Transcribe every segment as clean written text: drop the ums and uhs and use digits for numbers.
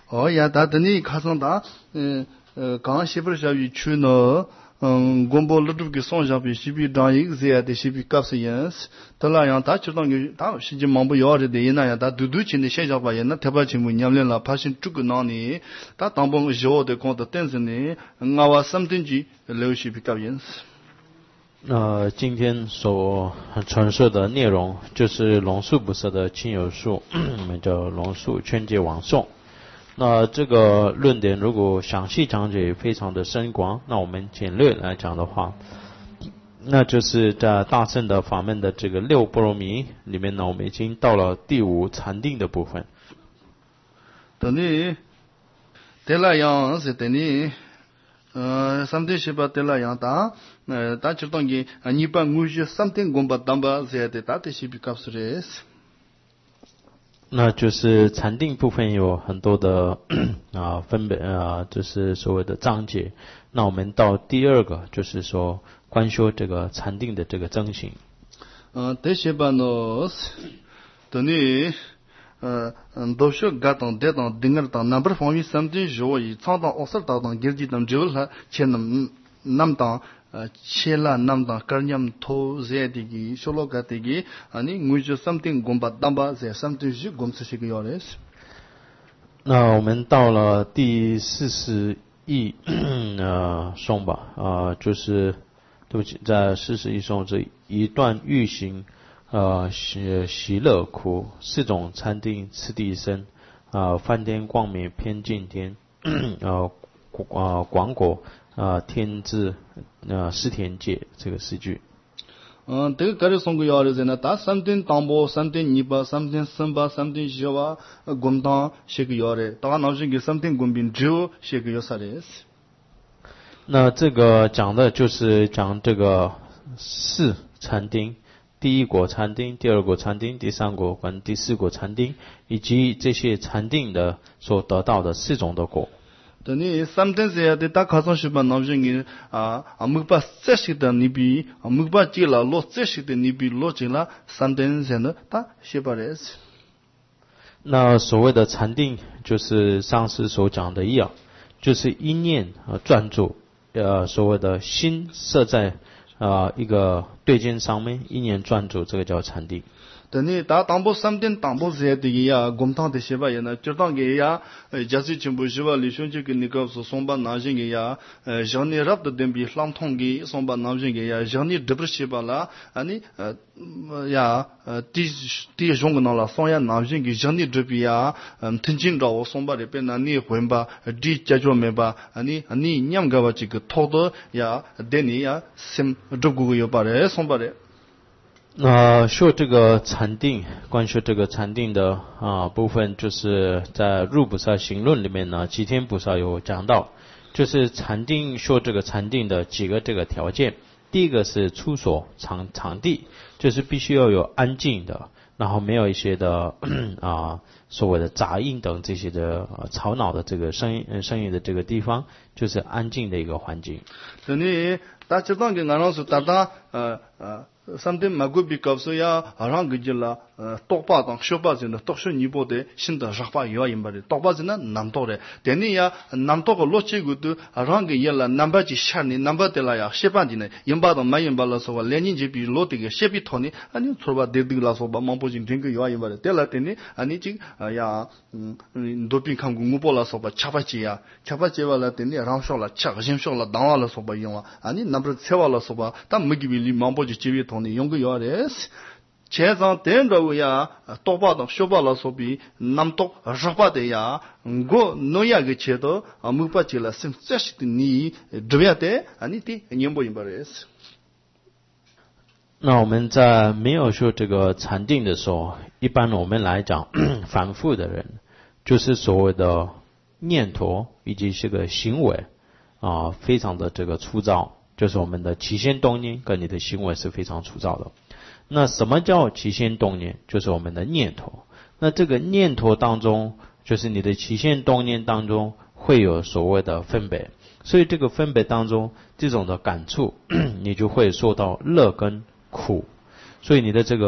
呀，他等你看上他，刚西边下雨去呢，公布了这个上下边西边张一个些的西边搞实验室，他那样他知道个他实际忙不要的的，那样他嘟嘟钱的现象吧，也那特别钱不娘了，怕是这个那里，他当帮小的讲的但是呢，我三天几留西边搞实验室。 今天所传授的内容就是龙树菩萨的亲友术，我们叫龙树劝诫往诵。那这个论点如果详细讲解非常的深广，那我们简略来讲的话，那就是在大乘的法门的这个六波罗蜜里面呢，我们已经到了第五禅定的部分。 等你得了样是等你三天十八得了样大他知道个你把我是三天公把当把这的大的是比较是的。 那就是禅定部分有很多的分别就是所谓的章节。那我们到第二个就是说观修这个禅定的这个增行。 第十八呢，等你都是嘎当跌当顶个当，那不是方面三天学以长当20当给几当就了，前那当。切了那么大，个人头在这个小老个这个，我就something公把当把在something是公司是个样子。 那我们到了第41颂吧，就是对不起，在41颂这一段欲行喜乐苦四种禅定次第生梵天光明偏净天广果天智四天界这个四句。 这个个人送个要的在那，打三天当包，三天泥巴，三天生巴，三天小娃，滚当写个要的，打那些个三天滚饼只有写个要啥的。 那这个讲的就是讲这个四禅定，第一果禅定，第二果禅定，第三果跟第四果禅定，以及这些禅定的所得到的四种的果。 等你三天时的打考上去吧，那些个没把这些的你比没把接了落这些的你比落进了三天时的打写不来。 那所谓的禅定，就是上次所讲的一样，就是一念专注，所谓的心设在一个对境上面，一念专注，这个叫禅定。 等你打当波三天当波时的呀，共同的些吧也呢，就当个呀，假设全部是吧，李兄就跟你告诉送把拿些个呀，像你รับ的点比浪通个送把拿些个呀，像你这不是吧啦，呀，第种个那了，送呀拿些个像你这边呀，听清着我送把的边那你混吧，第解决没吧，你两个吧这个偷的呀，等你呀，sem这个有把的送把的。 修这个禅定，关于这个禅定的部分，就是在入菩萨行论里面呢，吉天菩萨有讲到，就是禅定修这个禅定的几个这个条件。第一个是出所场地，就是必须要有安静的，然后没有一些的所谓的杂音等这些的吵闹的这个声音的这个地方，就是安静的一个环境。 所以大家当给俺老师打三天马古比告诉呀，让个人啦，多巴当小巴子呢，都是你不得新的啥法要引把的，多巴子呢难多的，但你呀难多个逻辑个都，让个人啦难把就下你难把的啦呀，些半的呢，引把的没引把了说话，连你这比落的个些比头呢，你错吧得啦说吧，忙不进听个要引把的，对了的呢，你这呀，多边看公布了说吧，吃不起呀，吃不起完了的呢，让少了，吃个先少了，当完了说吧用了，你那不是吃完了说吧，但没给你忙不就接边头。你用个要的，前上点着个呀，多把的小把了说比南多十把的呀，我农业个切到没把起了，是这是的你这边的你的念不念不的？ 那我们在没有说这个禅定的时候，一般我们来讲，反复的人，就是所谓的念头以及这个行为非常的这个粗糙。就是我们的起心动念跟你的行为是非常粗糙的。那什么叫起心动念？就是我们的念头。那这个念头当中，就是你的起心动念当中会有所谓的分别，所以这个分别当中这种的感触，你就会受到乐跟苦。所以你的这个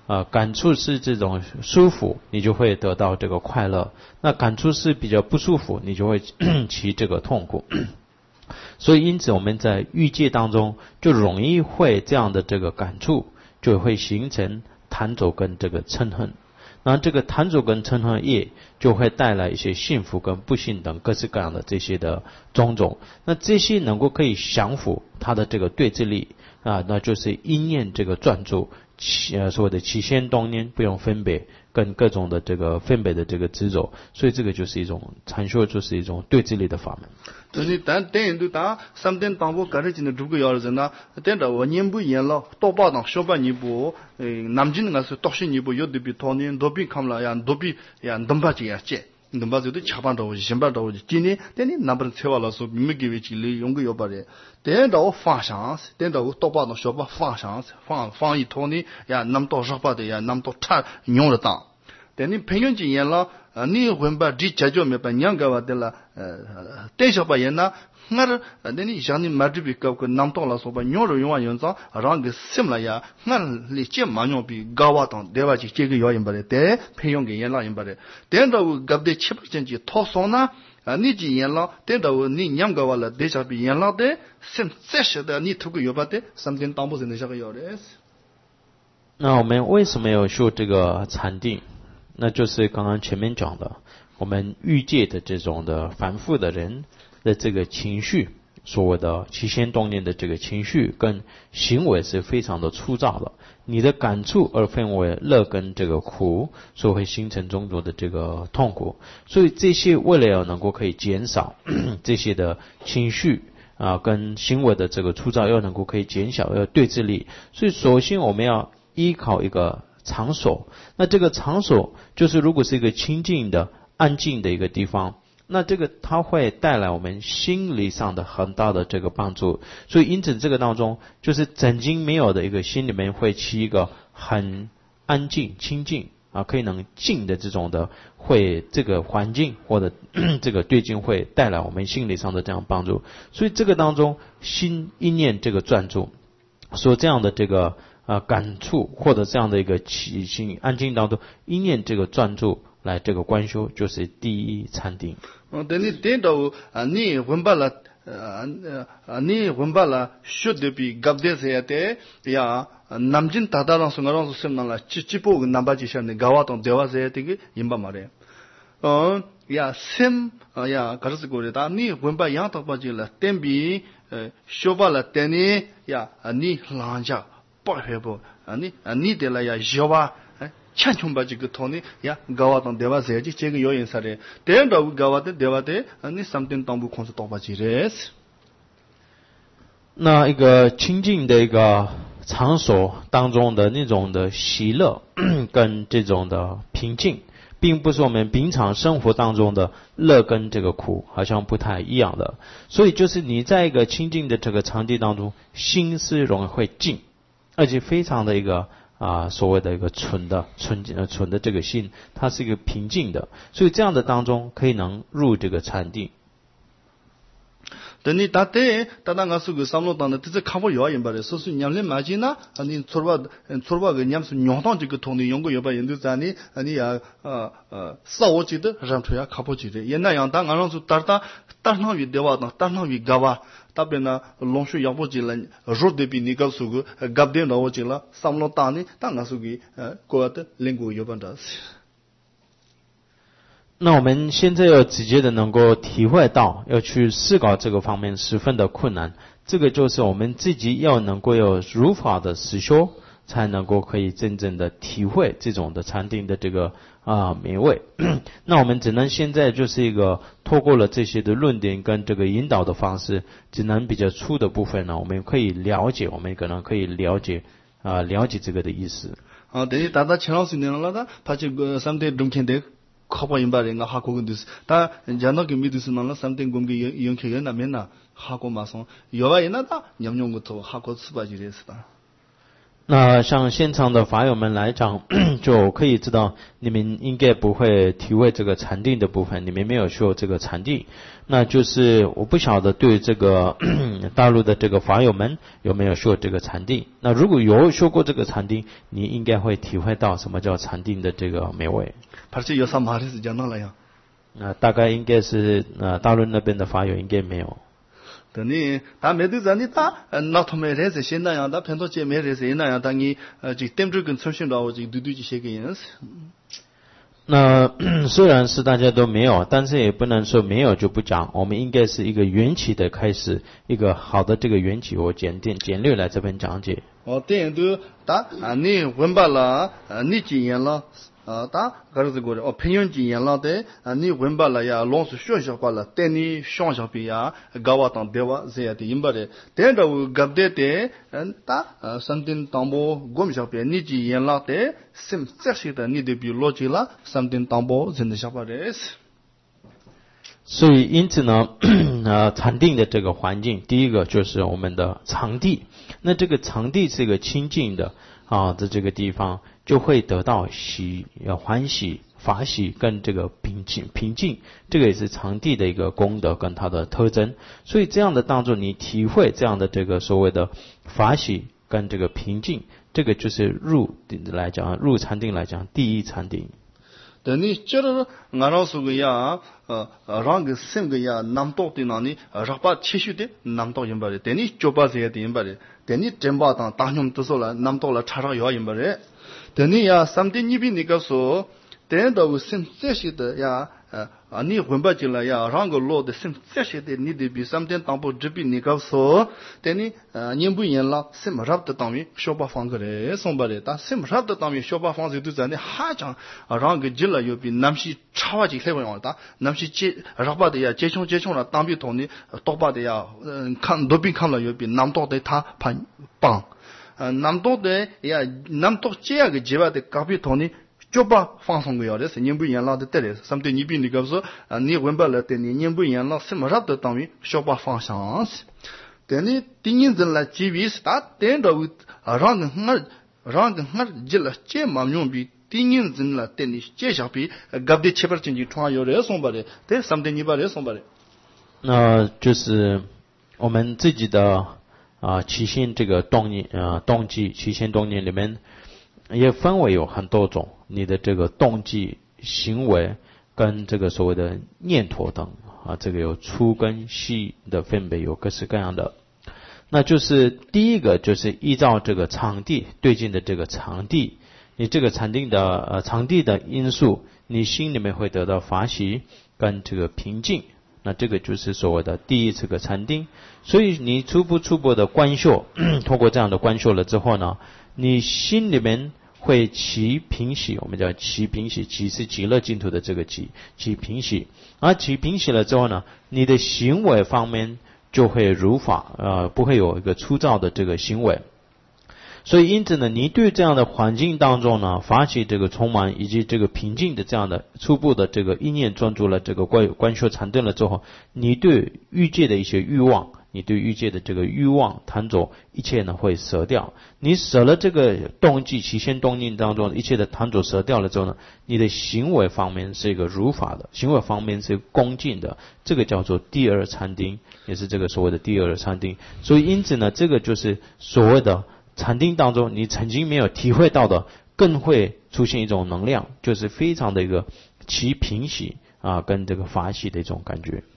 感触是这种舒服，你就会得到这个快乐；那感触是比较不舒服，你就会起这个痛苦。所以因此我们在欲界当中就容易会这样的这个感触，就会形成贪着跟这个嗔恨。那这个贪着跟嗔恨业就会带来一些幸福跟不幸等各式各样的这些的种种。那这些能够可以降服它的这个对治力啊，那就是因念这个专注，所谓的起心动念不用分别，跟各种的这个分别的这个执着，所以这个就是一种禅修，就是一种对治力的法门。 就是但都打三天当不隔着进的如果要是那，但是我年不严了，多把当小半年不，南京那是多些年不有的比当年都比看了呀，都比呀东巴节节。能把这个吃饭到位，先把到位。今年，但你那不是吃完了说，没给为几类用个要把的，等到放上，等到多把那小把放上，放一套呢，呀，那么多少把的呀，那么多差用了当。但你培养经验了，你问把这解决没把两个话的了，等小把人呢，那你像你买这笔搞个那么多了说把用着用完用上，让个什么呀？你这蛮用比高瓦当，对吧？这个要用把的，对，培养经验了用把的，等到搞的7%去套上呢。你经验了，等到你两个话了，等下比验了的，这些的你图个要把的，3天当不是那些个要的。 那我们为什么要修这个禅定？那就是刚刚前面讲的，我们欲界的这种的反复的人的这个情绪，所谓的起心动念的这个情绪跟行为是非常的粗糙的。你的感触而分为乐跟这个苦，所以会形成种种的这个痛苦。所以这些为了要能够可以减少这些的情绪跟行为的这个粗糙，要能够可以减小，要对治力。所以首先我们要依靠一个场所，那这个场所就是如果是一个清净的安静的一个地方，那这个它会带来我们心理上的很大的这个帮助。所以因此这个当中就是曾经没有的一个心里面会起一个很安静清净可以能静的这种的，会这个环境或者这个对境会带来我们心理上的这样帮助。所以这个当中心一念这个专注，说这样的这个感触或者这样的一个起心安静当中，一念这个专注来这个观修，就是第一禅定。 等你等到你问罢了，你问罢了，学的比搞的些的呀，南京大大让什么让什么了，几部南巴几下的搞当对话些的个引把嘛的，呀sem呀，可是过的，你问罢样到把就了，等比学罢了，等你呀，你浪家不会不，你的了呀学吧。强穷把这个托呢呀，搞完当对吧？这个有人说的，等到搞完的对吧？的，你3天当不控制多把几人？ 那一个清净的一个场所当中的那种的喜乐跟这种的平静，并不是我们平常生活当中的乐跟这个苦好像不太一样的。所以就是你在一个清净的这个场地当中，心是容易会静，而且非常的一个所谓的一个纯的这个心，它是一个平静的，所以这样的当中可以能入这个禅定。 等你大那是个三路当的，这是看不了人吧的，说是娘们买进呐，你错吧个娘是娘当这个同的用过有把人都在你呀少我记得让出呀看不记得，也那样当俺让是打上于对吧当打上于搞啊。大边呢，龙水要不进来，肉的比你高数个，搞点到我进了，三路打呢，当然是个过的领过有办法。 那我们现在要直接的能够体会到，要去思考这个方面十分的困难。这个就是我们自己要能够有如法的实修，才能够可以真正的体会这种的禅定的这个美味。那我们只能现在就是一个透过了这些的论点跟这个引导的方式，只能比较粗的部分呢，我们可以了解，我们可能可以了解这个的意思。 等于大前老师念了的，怕这个3天中间的。考인바래가 하고 근데스 다 자나게 미드스나라 3등 공개 연케가 나면나 하고 마서 여와이나다 냠용부터 하고 수바지레스다. 那像现场的法友们来讲，就可以知道你们应该不会体会这个禅定的部分，你们没有修这个禅定。那就是我不晓得对这个大陆的这个法友们有没有修这个禅定。那如果有修过这个禅定，你应该会体会到什么叫禅定的这个美味。大概应该是大陆那边的法友应该没有。 等他没得咱他那他们认识现在样，他偏多姐妹认识那样，当你这点这跟重新到这对这些个样子。 那虽然是大家都没有，但是也不能说没有就不讲，我们应该是一个缘起的开始，一个好的这个缘起，我简略来这边讲解。 点都打你问罢了，你经验了。打可是个哦，朋友经验了的，你问罢了呀，老是学习罢了，带你想想别呀，搞我当对吧？这样的应不的，带着我搞的的，打山顶当波我们小别，你经验了的，什这些的你得比逻辑了，山顶当波真的小白的。 所以因此呢，禅定的这个环境，第一个就是我们的场地，那这个场地是一个清净的的这个地方。就会得到欢喜、法喜跟这个平静，这个也是常地的一个功德跟它的特征。所以这样的当中，你体会这样的这个所谓的法喜跟这个平静，这个就是入禅定来讲，第一禅定。 等你觉得俺老说个呀，让个生个呀，南岛的那里，让把持续的南岛人巴的，等你就把这些的人巴的，等你真把当大nhóm都说了，南岛了查查要人巴的。等你呀，三点你比那个说，等到生这些的呀，你混不进来呀，让个老的生这些的，你得比三点当不这比那个说，等你年不年了，什么啥的当面小把房个嘞，送不嘞，但什么啥的当面小把房子都在那还讲让个进来又比南西差话几块样的，南西接让把的呀接穷了，当面同的多把的呀，看多边看了又比南岛的他盘棒。南岛的呀，南岛这样个计划的咖啡团呢，就把放松个要的是年不一样了的得嘞，甚至你比那个说你问不了的你年不一样了，什么啥都当于小把方向是，但你第一人来机会是打点到让个进了这么用比第一人来等你介绍比搞的七八经济创有的送不的，对，甚至你把的送不的， 那就是我们自己的。起心这个动机，起心动念里面也分为有很多种，你的这个动机、行为跟这个所谓的念头等这个有粗跟细的分别，有各式各样的。那就是第一个就是依照这个场地对境的这个场地，你这个场地的因素，你心里面会得到法喜跟这个平静。那这个就是所谓的第一次个禅定，所以你初步的观修，通过这样的观修了之后呢，你心里面会起平喜，我们叫起平喜，起是极乐净土的这个起平喜，而起平喜了之后呢，你的行为方面就会如法，不会有一个粗糙的这个行为。所以因此呢，你对这样的环境当中呢，发起这个充满以及这个平静的这样的初步的这个意念专注了这个观修禅定了之后，你对欲界的一些欲望，你对欲界的这个欲望贪着一切呢会舍掉，你舍了这个动机起心动念当中一切的贪着舍掉了之后呢，你的行为方面是一个如法的，行为方面是恭敬的，这个叫做第二禅定，也是这个所谓的第二禅定。所以因此呢，这个就是所谓的禅定当中你曾经没有体会到的，更会出现一种能量，就是非常的一个其平喜跟这个法喜的一种感觉。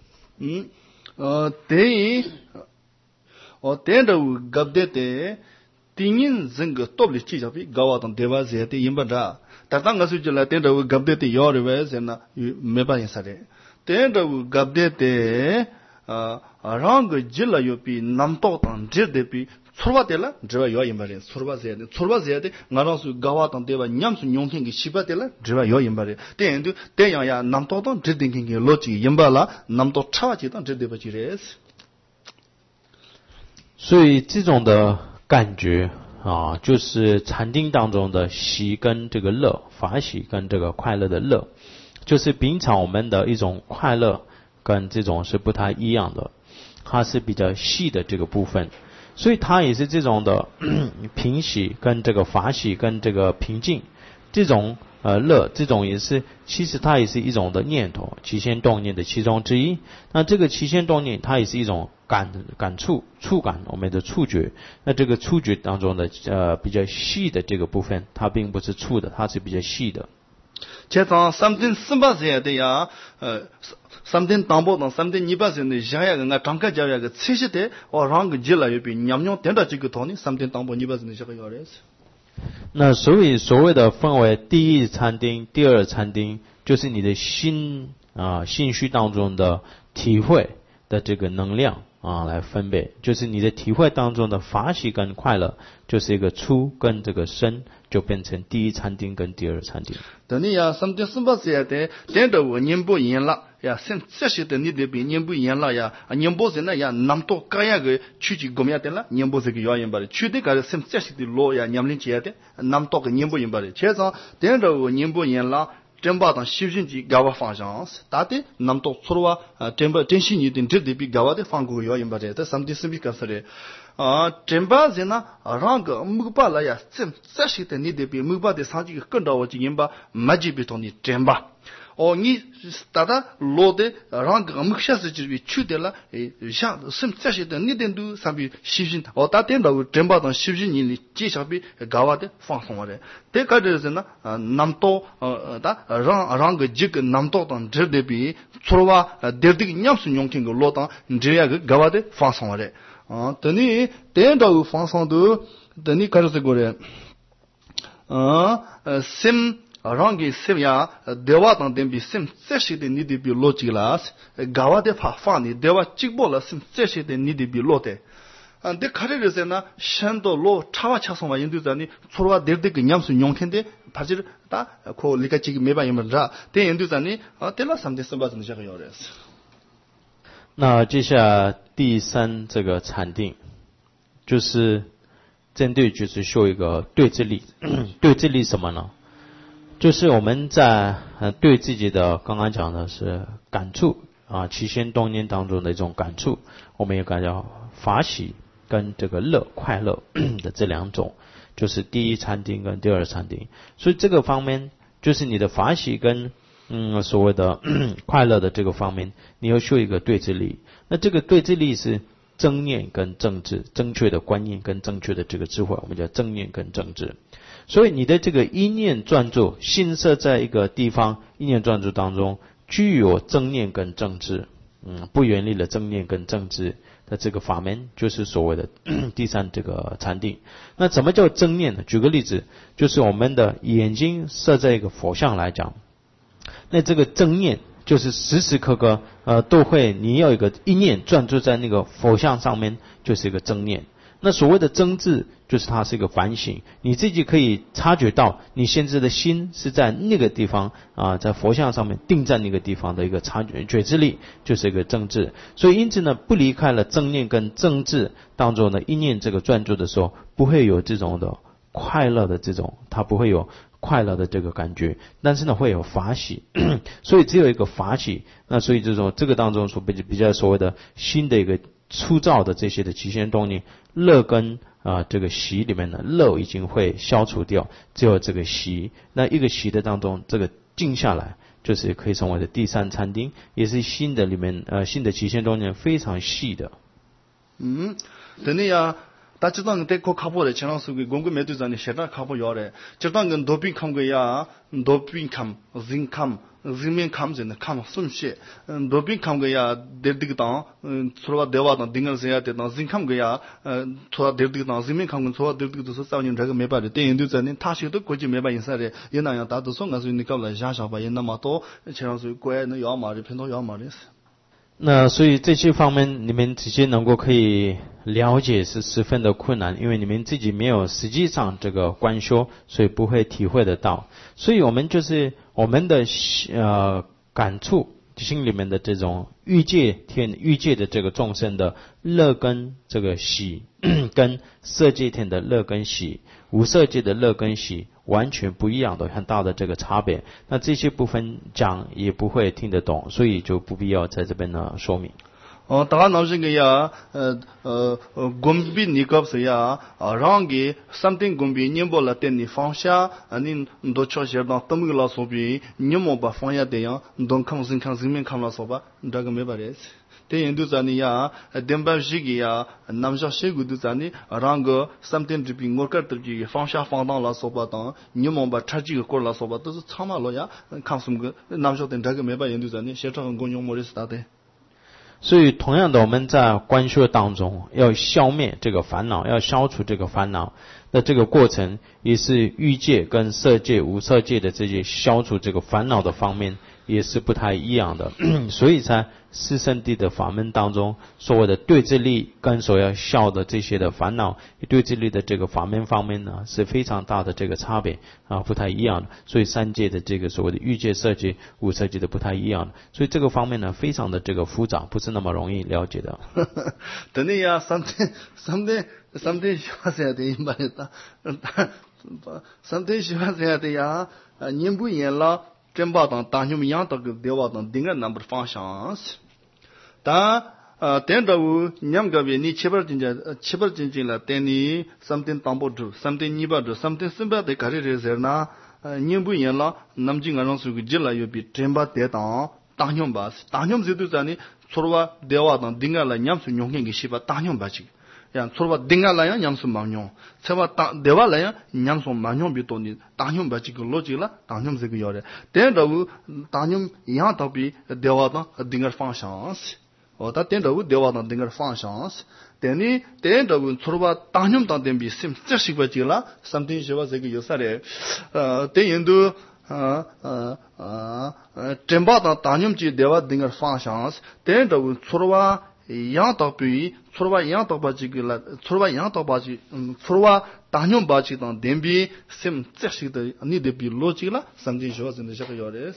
点到搞的第一人个多的技巧比搞当对吧？这的因不着，但当个时候来点到搞的要的为什么没办法的？点到搞的让个进来又比南岛当这的比。错的了，这要引发的错吧这的，俺老是搞当对吧？娘是用天给西巴的了，这要引发的。点都点样呀，南岛当这点给逻辑引发了，南岛差几当这对不起的。 所以这种的感觉就是禅定当中的喜跟这个乐，法喜跟这个快乐的乐，就是平常我们的一种快乐跟这种是不太一样的，它是比较细的这个部分。 所以它也是这种的平喜跟这个法喜跟这个平静，这种乐，这种也是其实它也是一种的念头，起心动念的其中之一。那这个起心动念它也是一种感触感，我们的触觉。那这个触觉当中的比较细的这个部分，它并不是粗的，它是比较细的。 这张3.48岁的呀3.당보 당 3.28岁的下呀个张开家呀个70的让个接了有比냠냠点到这个头呢3.당보28岁的下个要人。 那所谓的分为第一禅定、第二禅定，就是你的心绪当中的体会的这个能量来分别，就是你的体会当中的法喜跟快乐，就是一个粗跟这个深，就变成第一禅定跟第二禅定。 等你呀3.48岁的点到我念不赢了呀，现这些的你得比念不赢了呀，念不是那呀南多干呀个去去过面的了，念不是个要赢吧的，去的个现这些的路呀念不接的，南多个念不赢吧的，其实点到我念不赢了。真把当修行的搞个方向，大的那么多错话真心你的这里比搞的方过要赢吧的，这3.4米个是的真把人呢让个木把了呀，这些的你得比木把的上去更多我就赢吧，没几比同你真把。你大家落的让个木下是就比去的了，像这些的你点都上比修行，大点到真把当修行你介绍比搞的放松的，这个就是呢南多让个这个南多当这里比错话点的样子用听个落当这样个搞的放松的等你点到放松的，等你开始这个人sim让给什么呀？对话当点比什这些的你得比逻辑了，搞的放的对话直播了什这些的你得比逻的。这看着就是呢，想到逻差话送嘛，印度人呢，错话点的个样子用看的，他就是他可理解这个没办法嘛，但印度人呢，对了3.48真的是很有意思。 那接下来第三这个禅定，就是针对就是修一个对治力，对治力什么呢？就是我们在对自己的刚刚讲的是感触起心动念当中的一种感触，我们也感觉法喜跟这个乐快乐的这两种，就是第一禅定跟第二禅定。所以这个方面就是你的法喜跟所谓的快乐的这个方面，你要修一个对治力。那这个对治力是正念跟正知，正确的观念跟正确的这个智慧，我们叫正念跟正知。所以你的这个一念专注，心摄在一个地方，一念专注当中具有正念跟正知，不远离了正念跟正知的这个法门，就是所谓的第三这个禅定。那怎么叫正念呢？举个例子，就是我们的眼睛设在一个佛像来讲，那这个正念就是时时刻刻都会，你要有一个一念专注在那个佛像上面，就是一个正念。那所谓的正知，就是它是一个反省，你自己可以察觉到你现在的心是在那个地方在佛像上面定在那个地方的一个察觉觉知力，就是一个正知。所以因此呢，不离开了正念跟正知当中呢，一念这个专注的时候，不会有这种的快乐的这种，它不会有快乐的这个感觉，但是呢会有法喜所以只有一个法喜。那所以这个当中所比较所谓的新的一个粗糙的这些的起心动念，乐跟这个喜里面呢，乐已经会消除掉，只有这个喜。那一个喜的当中，这个静下来，就是可以成为的第三禅定，也是新的里面新的起心动念非常细的。 等你呀。다 지당 때 코카보레 지난 속에 공부 매도 전에 셔다 카보 요래 저당 도핑 감거야 도핑 감 징감 징면 감전 감 숨시 도핑 감거야 데드기다 서로가 대화다 딩을해야 되다 징감 거야 토다 데드기다 징면 감건 토다 데드기도 싸우는 저거 매바데 대인도 전에 타시도 고지 매바 인사래 연나야 다도 송가서 니까 샤샤바 연나마도 지난 속에 고에는 요마리 편도 요마리스。 那所以这些方面你们直接能够可以了解是十分的困难，因为你们自己没有实际上这个观修，所以不会体会得到。所以我们就是我们的感触心里面的这种欲界的这个众生的乐跟这个喜跟色界天的乐跟喜，无色界的乐跟喜完全不一样的很大的这个差别。那这些部分讲也不会听得懂，所以就不必要在这边呢说明。 大家namse ge ya gombi nikap se ya rangi something gombi nyembo la ten ni fangsha ani ndo cho sher da tamg la so bi nyemo ba fanya de ya ndong khang sin men khang la so ba daga me bare te yendu zani ya demba jigi ya namja shegu du zani rang something to be ngorkar to ji fangsha fangdang la so ba da nyemo ba chaji ge kor la so ba to chama lo ya khang sum ge namja den daga me ba yendu zani she chang gong yong mo ri sta de。 所以，同样的，我们在观修当中要消灭这个烦恼，要消除这个烦恼。那这个过程也是欲界跟色界、无色界的这些消除这个烦恼的方面也是不太一样的。所以在四圣谛的法门当中，所谓的对治力跟所要消的这些的烦恼，对治力的这个法门方面呢，是非常大的这个差别啊，不太一样的。所以三界的这个所谓的欲界、色界、无色界的不太一样的。所以这个方面呢，非常的这个复杂，不是那么容易了解的。 等你呀，something喜欢这样的一般的，something喜欢这样的呀，年不年了。真把当大牛们养到个电话当定个那不方向是，但等到我娘个别你七八斤了，等你something当不住，something你不住，something身边的开始这那，年不年了，那么今个人说个进来又比真把电当大牛吧，大牛这都在你除了电话当定个了，娘说用个西吧大牛吧去。yang tsorba dinga la yang nyamsu mangyong tseba dewa la yang nyamsu mangyong bi toni tangyong ba chi ko lo chi la tangyong se ko yore ten da wu tangyong yang ta bi dewa da dinga fang chance o ta ten da wu dewa da dinga fang chance teni ten da wu tsorba tangyong da den bi sim tse shi ba chi la something she wa se ko yosare ten yendu temba da tangyong chi dewa dinga fang chance ten da wu tsorba yang ta bi tsorba yang ta ba ji la tsorba yang ta ba ji tsorba tangyong ba ji dang den bi sim tse shi de ni de bi lo ji la something she wa se de shi ko yore。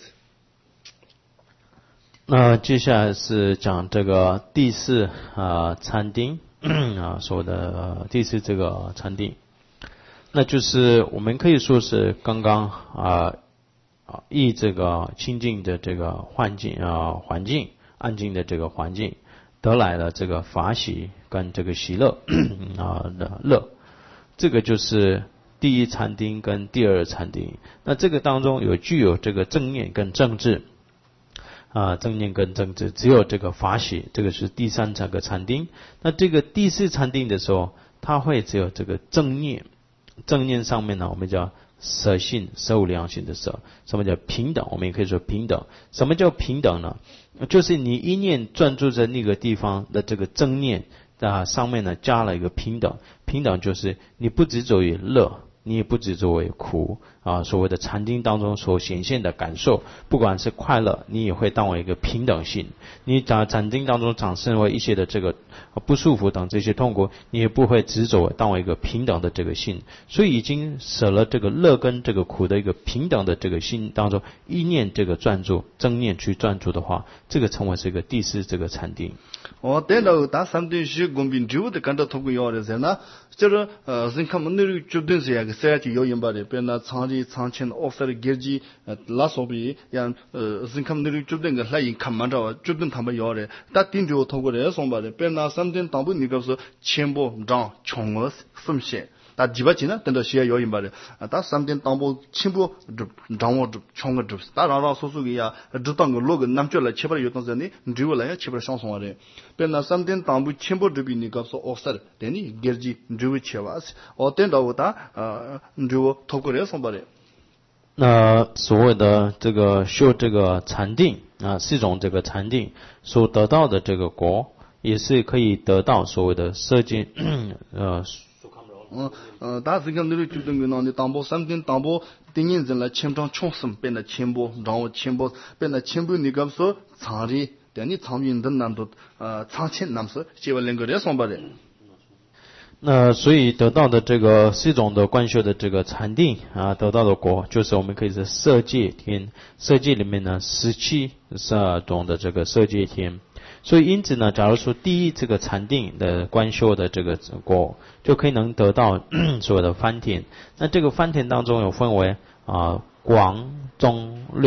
那接下来是讲这个第四禅定说的第四这个禅定，那就是我们可以说是刚刚以这个清净的这个环境安静的这个环境得来了这个法喜跟这个喜乐的乐，这个就是第一禅定跟第二禅定。那这个当中具有这个正念跟正智正念跟正智，只有这个法喜，这个是第三这个禅定。那这个第四禅定的时候，它会只有这个正念，正念上面呢，我们叫舍性，舍无量心的舍。什么叫平等？我们也可以说平等。什么叫平等呢？就是你一念专注在那个地方的这个正念上面呢，加了一个平等。平等就是你不执着于乐，你也不执着为苦所谓的禅定当中所显现的感受，不管是快乐，你也会当为一个平等性。你在禅定当中产生为一些的这个不舒服等这些痛苦，你也不会执着当为一个平等的这个性。所以已经舍了这个乐跟这个苦的一个平等的这个心当中，一念这个专注，正念去专注的话，这个成为是一个第四这个禅定。 等到打三定是公平只有的感到透过要的是呢，就是人看们那个决定是个赛季要引把的，别那长前 offer 给几拉手比让人看们那个决定个来看嘛着决定他们要的，打定就透过的送把的，别那三定当不那个是全部让穷额分线。다 지바치나 된다 시야 요인 말에 다 삼된 담보 친구 장어 총거 다 라라 소소기야 주당 거 로그 남절라 제발 요던전이 드위라야 제발 상송하래 변나 삼된 담보 친구 드비니가서 오서 되니 게르지 드위 쳐와스 어텐다보다 드위 토고래 선발에 那所谓的这个修这个禅定四种这个禅定所得到的这个果，也是可以得到所谓的色界 다 지금 너희 주된 거 나는데 담보 삼दिन 담보 띵인전라 첨정 총선 변의 첨보 라오 첨보 변의 첨보 니가서 자리 되니 참인된 난도 창친 남서 제월된 거래 손바래 那所以得到的这个四种的观修的这个禅定得到的果，就是我们可以是色界天，色界里面呢17种的这个色界天。所以因此呢，假如说第一这个禅定的观修的这个果，就可以能得到所有的翻田。那这个翻田当中有分为广中略，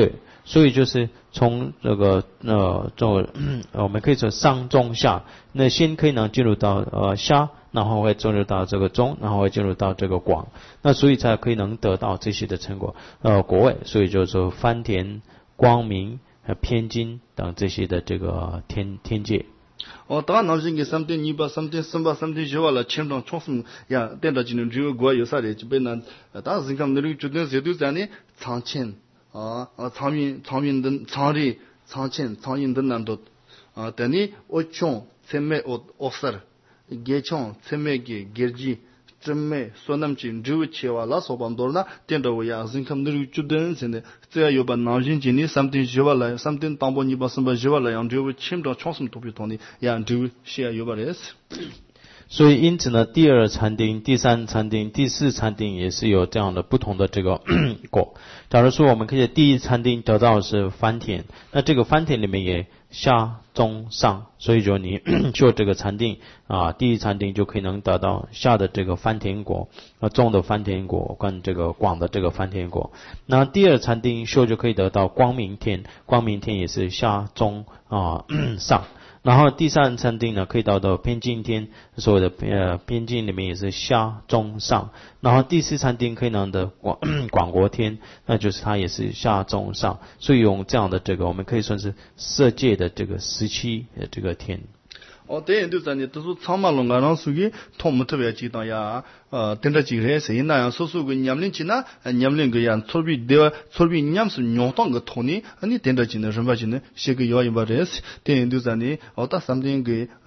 所以就是从这个我们可以说上中下，那先可以能进入到下，然后会进入到这个中，然后会进入到这个广，那所以才可以能得到这些的成果果位，所以就是说翻田、光明、偏金等这些的这个天界。 当然是给3点2把3点3把3点9把了，前场创什呀？电到今天只有国有啥的，就被那大是看那里决定谁都在呢，长青长运的长里长青长运的难度等你我穷才没我事，给穷才没给几。真美，说那么近，只有切瓦拉说帮多了，点到我呀，是看那里决定现在，只要有把南京今年3点9把来，3点当波2把3把9把来，让只有前场创什么都比同的，让只有些有把的是。 所以因此呢，第二禅定、第三禅定、第四禅定也是有这样的不同的这个果。假如说我们可以第一禅定得到的是翻田，那这个翻田里面也下中上，所以说你做这个禅定第一禅定就可以能得到下的这个翻田果，中的翻田果跟这个广的这个翻田果。那第二禅定修就可以得到光明天，光明天也是下中上。然后第三禅定呢，可以到偏净天，所谓的偏净里面也是下中上。然后第四禅定可以拿的广国天，那就是它也是下中上。所以用这样的这个，我们可以算是色界的这个17这个天。 对人都在呢，都是长马龙啊，让属于他们特别知道呀，等着几个谁那样说个年龄轻啊，年龄个样，错比年是牛当个托尼，你等着几呢，什么几呢？写个要一把人，等人都在呢，到3点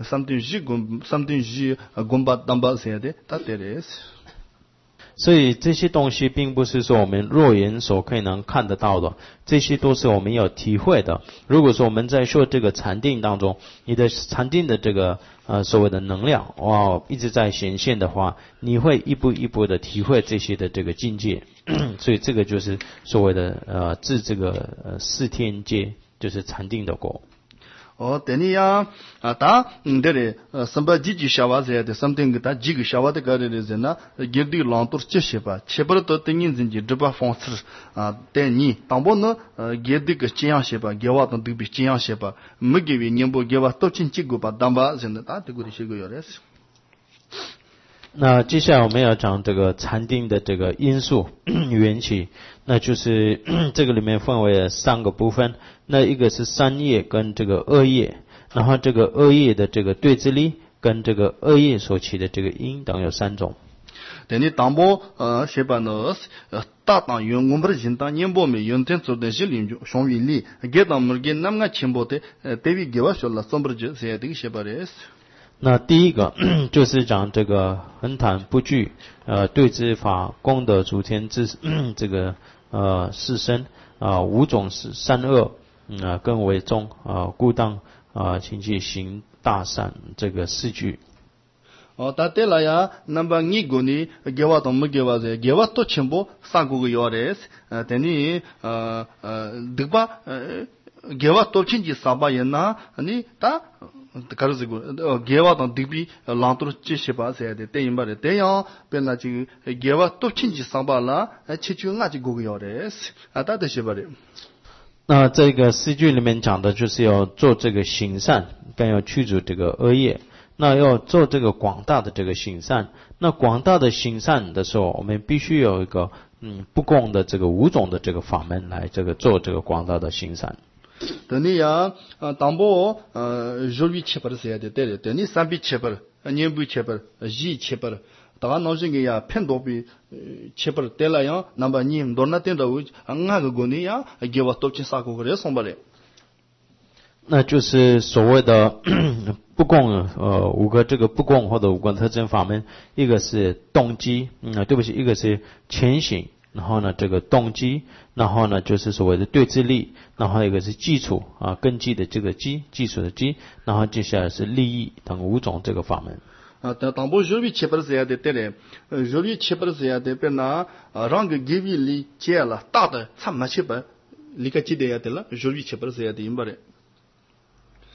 10公把当把谁的，他得的。 所以这些东西并不是说我们肉眼所可以能看得到的，这些都是我们有体会的。如果说我们在说这个禅定当中，你的禅定的这个所谓的能量一直在显现的话，你会一步一步的体会这些的这个境界。所以这个就是所谓的治这个4天界，就是禅定的果。 等你呀对嘞什么几小娃子的something个几个小娃的个的人呢给的浪多这些吧切不到等人人这把方式等你当不呢给的个这样些吧给我当都比这样些吧没给你不给我都进这个吧当吧真的这个的些个有的是。 那接下来我们要讲这个禅定的这个因素缘起，那就是这个里面分为了3个部分。那一个是善业跟这个恶业，然后这个恶业的这个对治力跟这个恶业所起的这个因等有3种。 等你当波写把呢大当用我们的人当年波没用天做的是领就双为力给当们给那么钱波的对比给我说了3不就写的写把的。 那第一个就是讲这个恒坦不惧对治法功德诸天之这个四身5种善恶更为重故当请去行大善这个4句。 他对了呀，那么你过呢？给我都没给我的，给我都全部3个月的，等你对吧？给我都亲戚3把人呐，你打。可是这个给我当对比浪多这些把谁的对应把的对样，别那就给我都亲戚3把了，7句俺就个要的，他这些把的。 那这个4句里面讲的就是要做这个行善，更要驱逐这个恶业。那要做这个广大的这个行善，那广大的行善的时候，我们必须有一个不共的这个5种的这个法门来这个做这个广大的行善。 等你呀当波肉比切不是的对的，等你3比切不年不切不1切不大家闹这个呀偏多比切不对了呀，那么你多那点的我俺个过年呀给我多进3个人送不来。 那就是所谓的不共5个这个不共或者5个特征法门，一个是动机对不起，一个是前行，然后呢这个动机，然后呢就是所谓的对治力，然后一个是基础根基的这个基础的基，然后接下来是利益等5种这个法门。 当不肉比切不是呀的对嘞，肉比切不是呀的别拿让个给比例接了大的差没切不，离个记得呀的了，肉比切不是呀的应不的。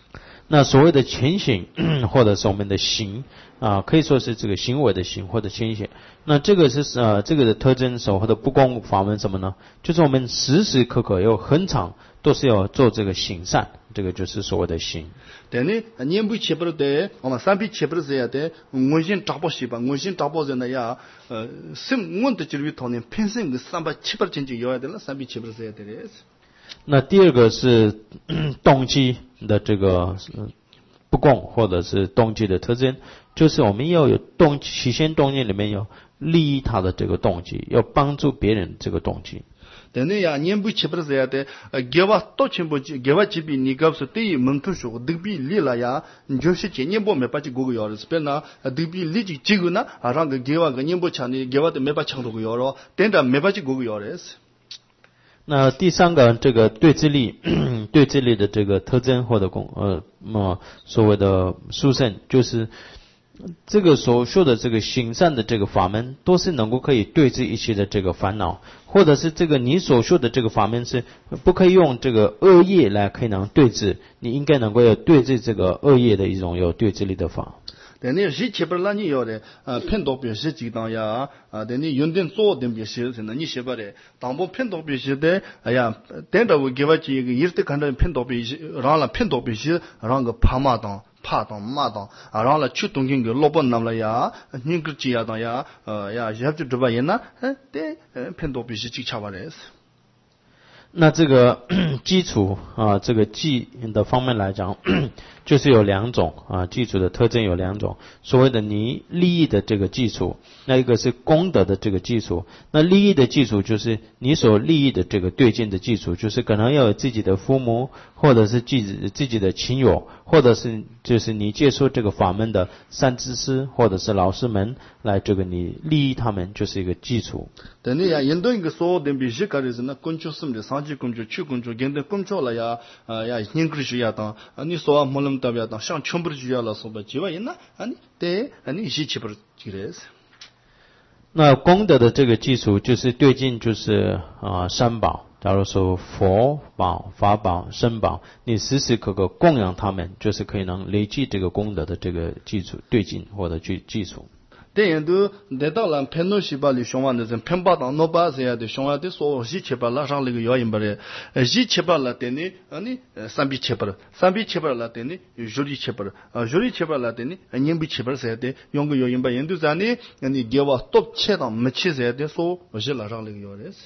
那所谓的前行或者是我们的行可以说是这个行为的行或者前行。那这个是这个的特征守或者不公法门什么呢？就是我们时时刻刻有很长都是要做这个行善，这个就是所谓的行。 但呢，年不切不的，我们三比切不的这样的，我先找不西吧，我先找不人的呀，生我的就是讨论，平时个370%经济要的了，三比切不的这样的。 那第二个是动机的这个不共或者是动机的特征，就是我们要有起先动机里面有利益他的这个动机，要帮助别人这个动机。 但是呀，年不切不是呀的，给我多钱不给我这边你告诉对于门徒说，这边离了呀，你就是今年不没把这个要了，是别那这边离这个呢，让个给我个年不抢的，给我的没把抢这个要了，但是没把这个要了是。 那第三个这个对治力对治力的这个特征或者所谓的殊胜，就是这个所说的这个行善的这个法门，都是能够可以对治一切的这个烦恼，或者是这个你所说的这个法门是不可以用这个恶业来可以能对治，你应该能够有对治这个恶业的一种有对治力的法。 但你是切不拉你要的，偏多别些几当呀，但你用点做点别些，现在你写不的，当不偏多别些的，哎呀，等着我给我几个，一直看到偏多别些，让了偏多别些，让个怕马当马当，让了去东京个老板那了呀，你个几呀当呀，呀，也就这把人呐，对，偏多别些几差不来是。 那这个基础这个基的方面来讲，就是有两种基础的特征有两种。所谓的你利益的这个基础，那一个是功德的这个基础。那利益的基础就是你所利益的这个对境的基础，就是可能要有自己的父母，或者是自己的亲友，或者是就是你接受这个法门的善知识或者是老师们来这个你利益他们，就是一个基础。 但你呀，印度一个说的必须搞的是那工作什么的，上级工作、区工作，现在工作了呀，呀，应该需要当，你说没那么大不要当，像全部都需要了，说吧，几万人呢，你对，你一起不是这个是。 那功德的这个基础就是对境，就是三宝。假如说佛宝、法宝、僧宝，你时时刻刻供养他们，就是可以能累积这个功德的这个基础对境或者基础。 电影都得到了偏东西巴里上完的人偏巴当诺巴这样的上完的说西七巴拉上那个要因巴的西七巴拉等你三比七巴了三比七巴了等你九里七巴了九里七巴了等你年比七巴这样的用个要因巴印度在你你给我多切当没切这样的说我是拉上那个要的。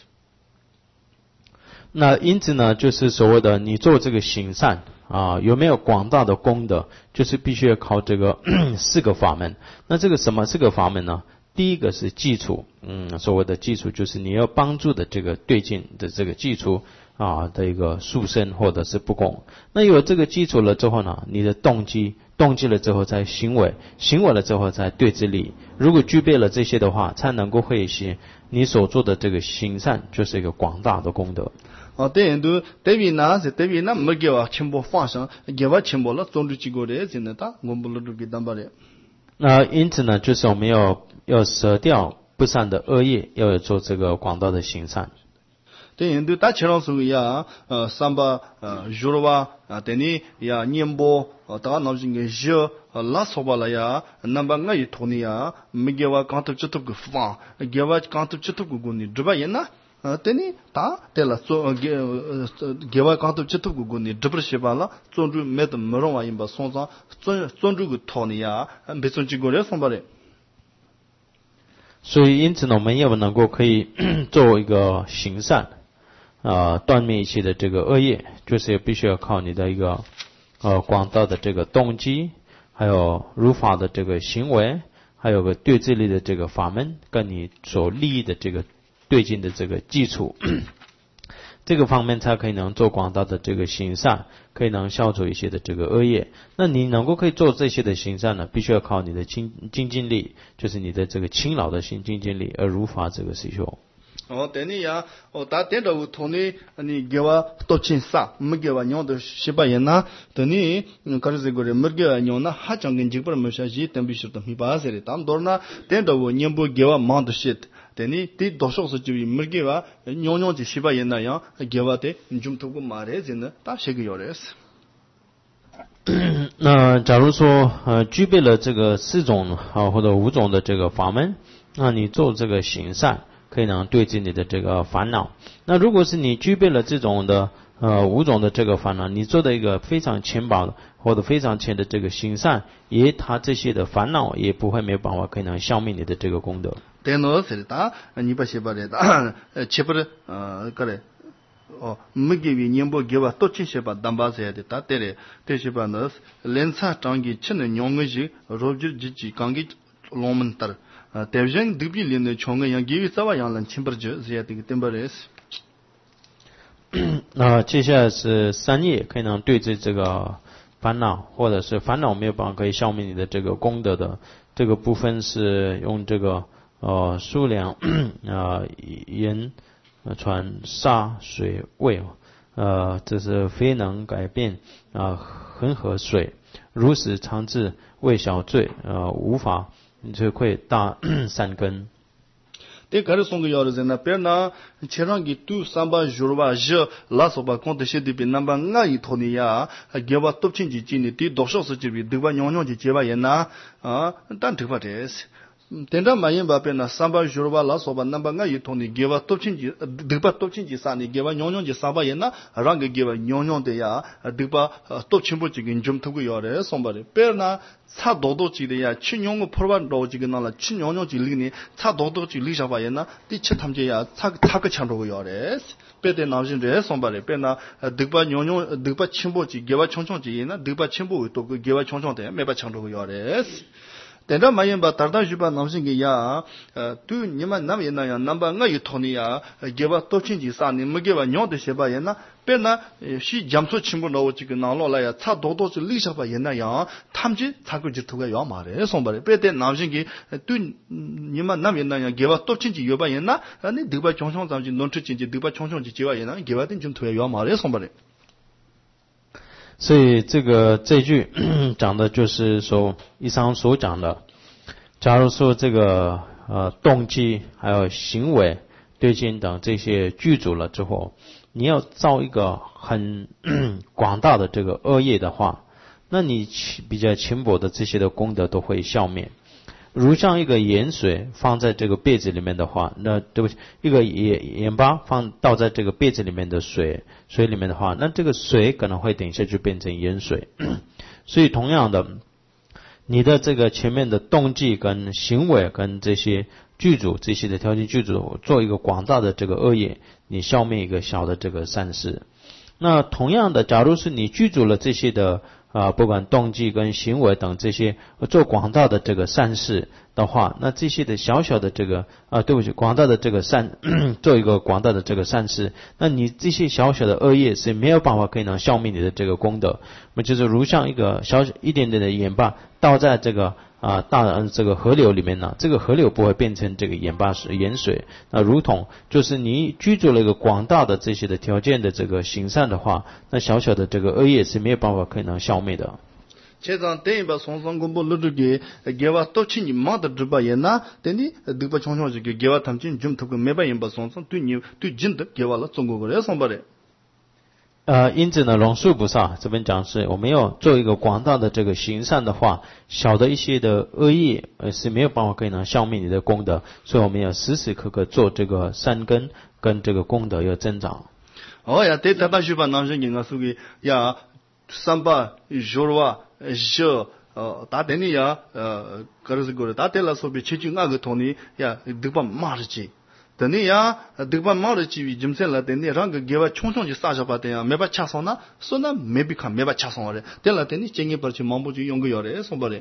那因此呢，就是所谓的你做这个行善有没有广大的功德，就是必须要靠这个四个法门。那这个什么四个法门呢？第一个是基础，所谓的基础就是你要帮助的这个对境的这个基础的一个殊胜或者是不共。那有这个基础了之后呢，你的动机了之后再行为了之后再对治力。如果具备了这些的话，才能够会些你所做的这个行善就是一个广大的功德。 对人都对比那没给我全部放上，给我全部了总之几个人真的打，我不能给担保的。 那因此呢，就是我们要舍掉不善的恶业，要做这个广大的行善。 对人都打起来时候呀，三把肉了吧，等你呀年波，打脑筋个热，拉手吧了呀，那把我一拖你呀，没给我刚头这头个放，给我刚头这头个过你，这把人呐。等你打对了，做给我刚头这头个你，这不是吧了？总之没得没让我因把送上，总之个拖你呀，没送几个人送吧的。 所以因此呢，我们要能够可以做一个行善，断灭一切的这个恶业，就是必须要靠你的一个广大的这个动机，还有如法的这个行为，还有个对治力的这个法门，跟你所利益的这个对境的这个基础，这个方面才可以能做广大的这个行善，可以能消除一些的这个恶业。那你能够可以做这些的行善呢，必须要靠你的精进力，就是你的这个勤劳的精进力，而如法这个实修。 等你呀，打电话同你给我多钱啥，没给我用的西班牙呐，等你可是这个人没给我用那还讲跟这个没关系，等必须等米巴塞的，他们多那电话你不给我忙的些。等你对多少是就没给我用的西班牙那样给我的，你就通过马来人呢，打些个要的是。 那假如说具备了这个4种或者5种的这个法门，那你做这个行善可以呢对治你的这个烦恼。那如果是你具备了这种的5种的这个烦恼，你做的一个非常浅薄的或者非常浅的这个行善，它这些的烦恼也不会没有办法可以能消灭你的这个功德。 대노 세다 니바 시바레다 치브르 그래 무기비 님보 게바 또치시바 담바세야 됐다 때레 대시바너 렌사 장기 치는 용의지 로지지 강기 로문터 대전 드빌리는 총의 양기위 싸와 양란 침버지 제야되기 때문에 接下来是3业，可以能对治这个烦恼，或者是烦恼没有办法可以消灭你的这个功德的这个部分，是用这个数量盐传沙水味这是非能改变恒河水，如实常治为小罪无法就会大善根。 ते घर सोंग यार जना पेना छेरंगी तू सांबा जुरवा ज लासोबा कोंते शेदि बि नंबा nga yi thoni ya gewa topchin ji jini ti doksho so ji bi deba nyong ji jeba yena tan thikba des tenda mayin ba pena samba juruba la soba namba nga yi thoni gewa topchin ji deba topchin ji sa ni gewa nyong ji saba yena rang gewa nyong de ya deba topchin bo ji gin jum thugu yore sombare perna 차 도도지리야 친용의 포르반 로지기나라 친용용지리니 차 도도지리샤바였나 디치 탐제야 차그 찬로고요레 베데 나오신데 손바레 베나 득바 용용 득바 침보지 개바 총총지나 득바 침보 또 그 개바 총총데 매바 찬로고요레 대다 마연바 다르다 주바 남신게야 두 니만 남이나야 남바가 유토니야 개바 또친지 사니 무게바 녀데 셰바였나 베나 시 잠소 침보 나오지그 나로라야 차 도도지 리샤바 옛나야 탐지 타그지 두가 요 말에 손바레 베데 남신게 두 니만 남이나야 개바 또친지 요바 옛나 아니 득바 총총 잠지 논트친지 득바 총총지 지와 옛나 개바든 좀 두야 요 말에 손바레 所以这句讲的就是说以上所讲的，假如说这个动机还有行为对境等这些具足了之后，你要造一个很广大的这个恶业的话，那你比较轻薄的这些的功德都会消灭。如像一个盐水放在这个杯子里面的话，那对不起，一个盐巴倒在这个杯子里面的水里面的话，那这个水可能会等一下就变成盐水。所以同样的，你的这个前面的动机跟行为跟这些具足这些的条件具足，做一个广大的这个恶业，你消灭一个小的这个善事。那同样的，假如是你具足了这些的不管动机跟行为等这些做广大的这个善事的话，那这些的小小的这个对不起，广大的这个做一个广大的这个善事，那你这些小小的恶业是没有办法可以能消灭你的这个功德。那么就是如像一个一点点的盐巴倒在这个这个河流里面呢，这个河流不会变成这个盐水。那如同就是你居住了一个广大的这些的条件的这个行善的话，那小小的这个恶业是没有办法可以能消灭的。 제가 대인바 송송공부 루르게 개와 또친이 마더 드바예나 데니 드바 총총지게 개와 탐진 좀 듣고 매바 임바 송송 뒤니 뒤진드 개와라中国거래 송바래 因此呢，龙树菩萨这边讲是，我们要做一个广大的这个行善的话，小的一些的恶业是没有办法可以能消灭你的功德，所以我们要时时刻刻做这个善根跟这个功德要增长。 呀，对大大学吧，男生应该属于呀三八jorwa 다 되니야 그래서 그래 다 될라서 비 치중아 돈이 야 득바 마르지 되니야 득바 마르지 좀sel라 되니 랑 개와 총총지 싸셔봐대야 매바 차서나 소나 매비카 매바 차서래 될라 되니 쟁이 버치 망보지 용거요래 손버래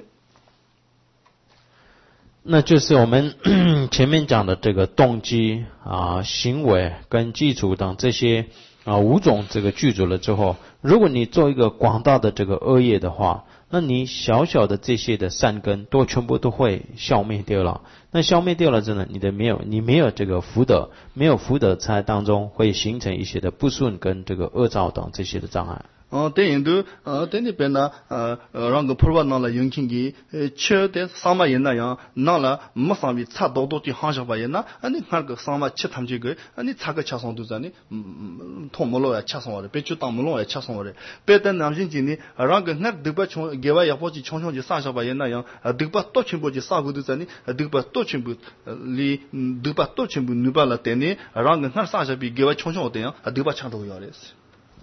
那就是我们前面讲的这个动机行为跟基础等这些5种这个具足了之后，如果你做一个广大的这个恶业的话，那你小小的这些的善根全部都会消灭掉了。那消灭掉了之后，你没有这个福德，没有福德在当中会形成一些的不顺跟这个恶兆等这些的障碍。 때 인도 때니 배나 랑 프로바 나라 영킹기 쳐데 사마 옛나야 나라 무상비 차도도티 하셔봐 옛나 아니 그 사마 치 탐지고 아니 차가 차송도자니 통물로야 차송어래 배추 땅물로야 차송어래 배던 남신진이 랑그 나 드바 총 개와 야포지 총총지 사셔봐 옛나야 드바 또 침보지 사고도자니 드바 또 침부 리 드바 또 침부 누발라 때니 랑그 나 사셔비 개와 총총 어때요 드바 창도 요래스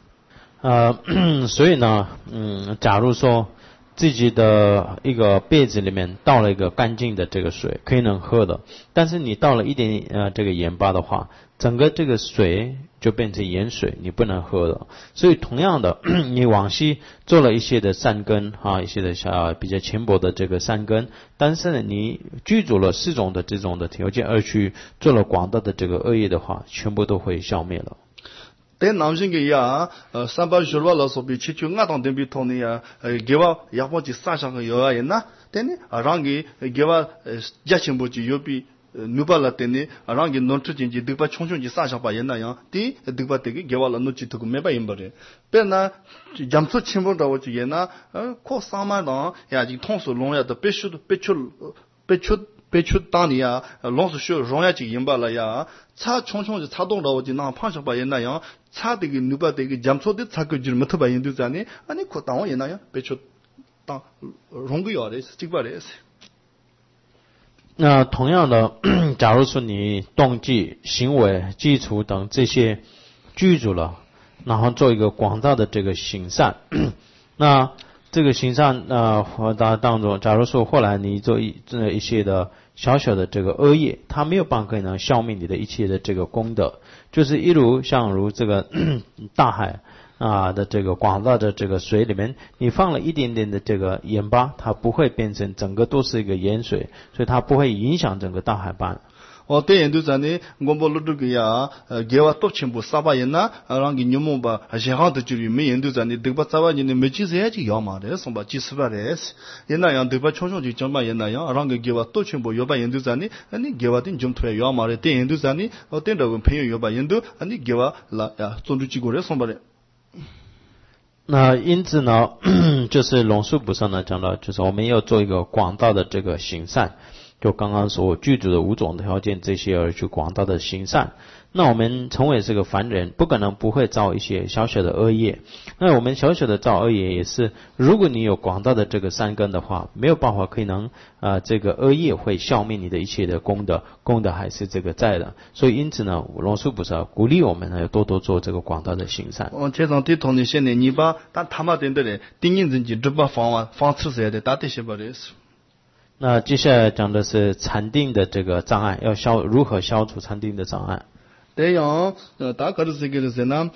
所以呢，假如说自己的一个杯子里面倒了一个干净的这个水，可以能喝的，但是你倒了一点这个盐巴的话，整个这个水就变成盐水，你不能喝了。所以同样的，你往昔做了一些的善根一些的比较浅薄的这个善根，但是呢，你具足了4种的这种的条件而去做了广大的这个恶业的话，全部都会消灭了。 때 남신게 야 삼바 줄발로 소비 치추 나동 덴비 토니야 게와 야포지 사샤가 요야였나 때니 랑기 게와 자친보지 요비 누발라 때니 랑기 논트진지 득바 총총지 사샤바 옛나야 띠 득바 때기 게와라 노치 두고 메바 임버레 빼나 잠수 침보다고 지게나 코 사마다 야지 통수 롱야도 빼슈도 배추 땅이야 롱수쇼 롱야지 임발라야 차 총총지 차동라오지 나 판셔바 옛나야 차되게 누바되게 잠소데 차거질 못봐 인도자니 아니 코 땅어 옛나야 배추 땅 롱거요레스 찍바레스 那同样的，假如说你动机、行为、基础等这些具足了，然后做一个广大的这个行善，那这个行善当中，假如说后来你做一些的小小的这个恶业，它没有办法可以能消灭你的一切的这个功德，就是像如这个大海的这个广大的这个水里面，你放了一点点的这个盐巴，它不会变成整个都是一个盐水，所以它不会影响整个大海般。 어때 인도자니 공부르르기야 개와 또 침부 사바였나 랑기 녀모바 아시하도 줄이 미 인도자니 득바 사바니네 메치세야지 요마레 som바 지스바레스 옛나야 득바 총총지 정말 옛나야 랑기 개와 또 침부 요바 인도자니 아니 개와딘 좀 트레 요마레 때 인도자니 어때라고 페요 요바 인도 아니 개와 라야 존주지고레 som바레 那因此呢，就是龙树菩萨呢讲到，就是我们要做一个广大的这个行善。 就刚刚所具足的5种条件，这些而去广大的行善。那我们成为这个凡人，不可能不会造一些小小的恶业。那我们小小的造恶业也是，如果你有广大的这个善根的话，没有办法可以能这个恶业会消灭你的一切的功德，功德还是这个在的。所以因此呢，龙树菩萨鼓励我们呢，要多多做这个广大的行善。 这种对同的现在你把但他妈的嘞，定人自己只把方吃些的，打的些不的是。 那接下来讲的是禅定的这个障碍，如何消除禅定的障碍。 这样大概是这个是呢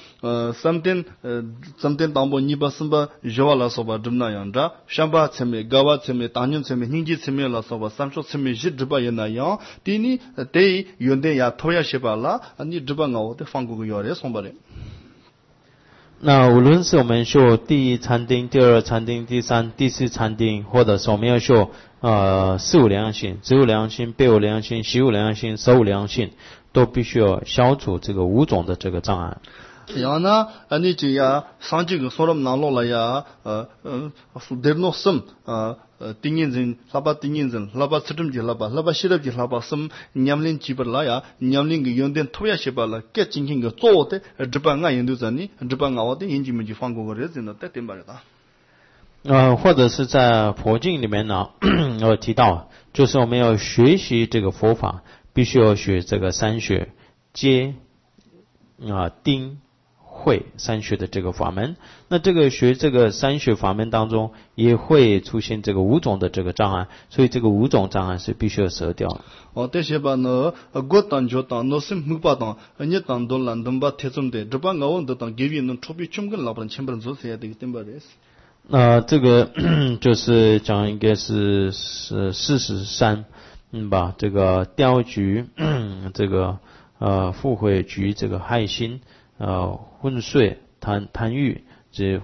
something当不你把什么热了说吧这么样子上把前面高把前面当年前面年纪前面了说吧三说前面是这把也那样第你对原点呀头呀些吧了你这把我的放过个要的送吧的那无论是我们修第一禅定、第二禅定、第三、第四禅定，或者是我们要修四无量心、子无量心、辈无量心、习无量心、守无量心，都必须要消除这个5种的这个障碍。 然后呢，你这呀，上这个说了拿落来呀，得诺什定人，拉巴定人，拉巴吃点子，拉巴吃点子，拉巴什年龄基本了呀，年龄个用点土呀些吧了，该进行个做的，这帮俺人都在呢，这帮俺的眼睛们就放过个日子呢，得点吧的。 或者是在佛经里面呢，有提到，就是我们要学习这个佛法，必须要学这个3学、戒、定、慧3学的这个法门。那这个学这个3学法门当中，也会出现这个5种的这个障碍，所以这个5种障碍是必须要舍掉。 这些吧呢，国当就当，那是木巴当，你当都难等把贴中的，这把我的当给别人出比全跟老板钱不能做些的，对吧？ 这个就是讲应该是43，吧，这个雕局，这个复悔局，这个害心，昏睡、贪欲，这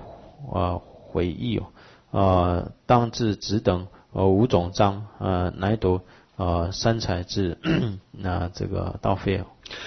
悔意当至止等5种障，乃都三才智那这个道废。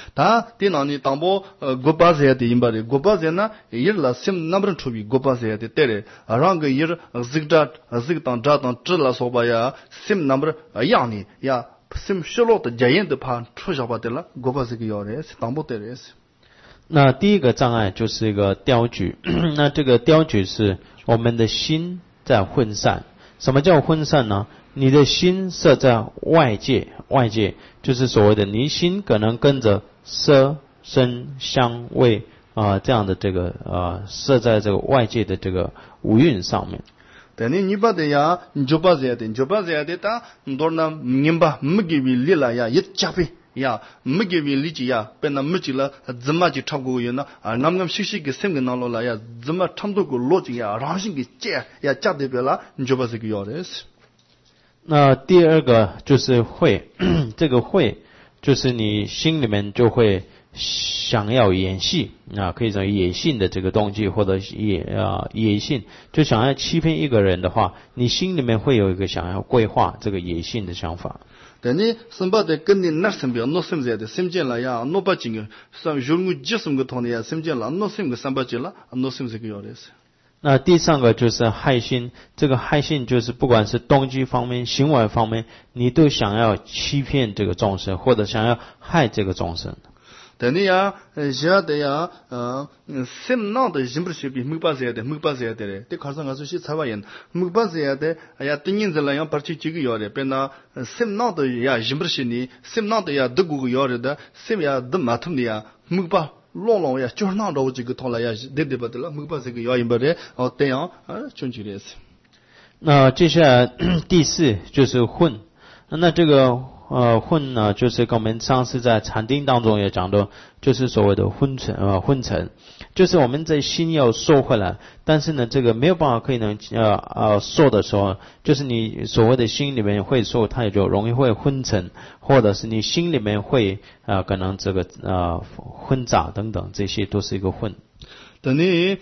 다 디나니 담보 고바즈야 데 임바리 고바즈나 이르라 심 넘버 투비 고바즈야 데 테레 아랑 이르 zigda zigdan jadan zla sobaya sim number yani ya sim sholo de jayen de pa chushaba de la gobazi ge yore 담보 테레스 那第一个障碍就是一个雕举那这个雕举是我们的心在混散。什么叫混散呢？你的心设在外界，外界就是所谓的你心可能跟着色声香味这样的这个设在这个外界的这个五蕴上面。 但你把的呀，你就把这的ta ndorna ngimba mgibi lila ya yit chapi ya mgibi liji ya pena mjila zama ji thagu yena ngam shishi ge sem ge nalo la ya zama thamdo go loji ya rangsin ge che ya cha de bela你就把这个yores。 那第二个就是会，这个会就是你心里面就会想要演戏可以说野性的这个动机，或者野性，就想要欺骗一个人的话，你心里面会有一个想要规划这个野性的想法。 但你什么的跟你那什么诺什么的什么见了呀，诺巴金个上有我几什么个同的呀，什么见了诺什么个三八见了，诺什么这个要的是。 那第三个就是害心，这个害心就是不管是动机方面、行为方面，你都想要欺骗这个众生，或者想要害这个众生。 但你呀，现在呀，什么样的人不是比没把这的嘞？这考上我说是才华人，没把这的，哎呀，等人子了要把这几个要的，变那什么样的呀人不是你，什么样的呀德国要的，什么呀德马通的呀，没把。long呀，就是那着这个头来呀，对不对了？没把这个要一把的，这样准确的是。 那接下来第四就是混，那这个混呢，就是跟我们上次在禅定当中也讲到，就是所谓的昏沉，就是我们在心要收回来，但是呢，这个没有办法可以能收的时候，就是你所谓的心里面会收，它也就容易会昏沉，或者是你心里面会可能这个混杂等等，这些都是一个混。 等你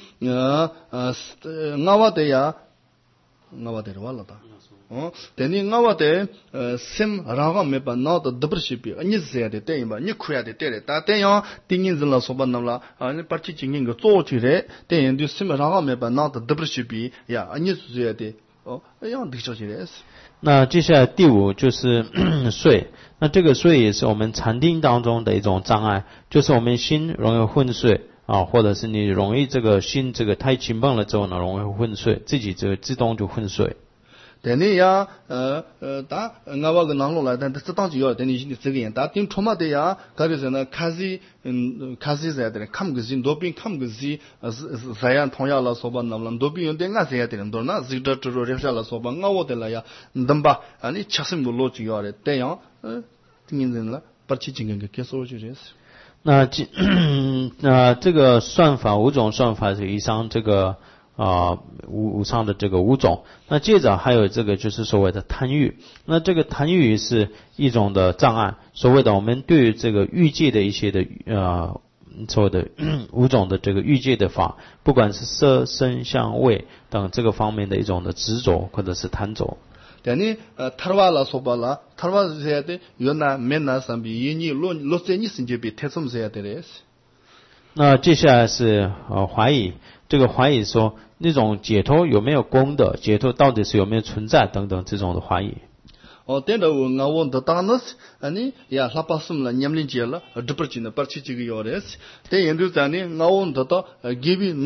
我的呀，我的完了的。等你我的sem raga me ba na da debrshi bi ani zya de te ba ni khuya de te ta te ya tingin zin la so ba na la ani parchi chingin go zo chi re te yin du sem raga me ba na da debrshi bi ya ani zya de ya de cho chi re。 那接下来第五就是睡，那这个睡也是我们禅定当中的一种障碍，就是我们心容易昏睡或者是你容易这个心这个太紧绷了之后呢，容易昏睡，自己这个自动就昏睡。 但你呀，打我个囊落来，但这当就要等你这个样，打顶出嘛的呀，搞的是呢，开始在的，看个人多边看个人，这样同样了说吧，那么多边用的俺这样的人多，那这留下了说吧，我的了呀，等吧，你吃什么逻辑要的，这样，听人了，把起经个结束就这是。 那这个算法五种算法是以上这个。无上的这个五种，那接着还有这个就是所谓的贪欲，那这个贪欲是一种的障碍，所谓的我们对于这个欲界的一些的所谓的五种的这个欲界的法，不管是色声香味等这个方面的一种的执着或者是贪着。 但你tarwa la soba la tarwa zeyade yona mena sambi yini lo zeni sinje bi tesum zeyade res。 那接下来是怀疑，这个怀疑说那种解脱有没有功德，解脱到底是有没有存在等等这种的怀疑。 点的我问的当然是，你呀，他把什么了年龄节了，这不是呢，把这几个要的是，但研究在呢，我问的到give